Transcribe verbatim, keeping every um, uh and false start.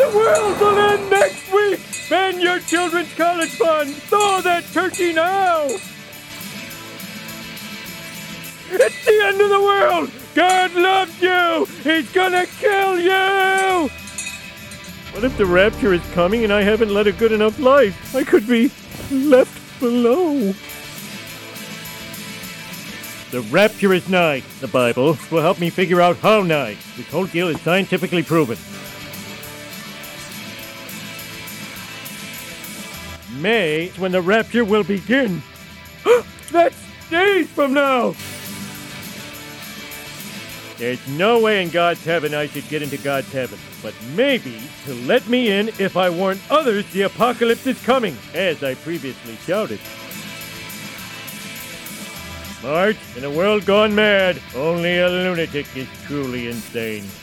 The world will end next week! Spend your children's college fund! Thaw that turkey now! It's the end of the world! God loves you! He's gonna kill you! What if the rapture is coming and I haven't led a good enough life? I could be left below. The rapture is nigh. The Bible will help me figure out how nigh. This whole deal is scientifically proven. May is when the rapture will begin. That's days from now! There's no way in God's heaven I should get into God's heaven, but maybe to let me in if I warn others the apocalypse is coming, as I previously shouted. March, in a world gone mad, only a lunatic is truly insane.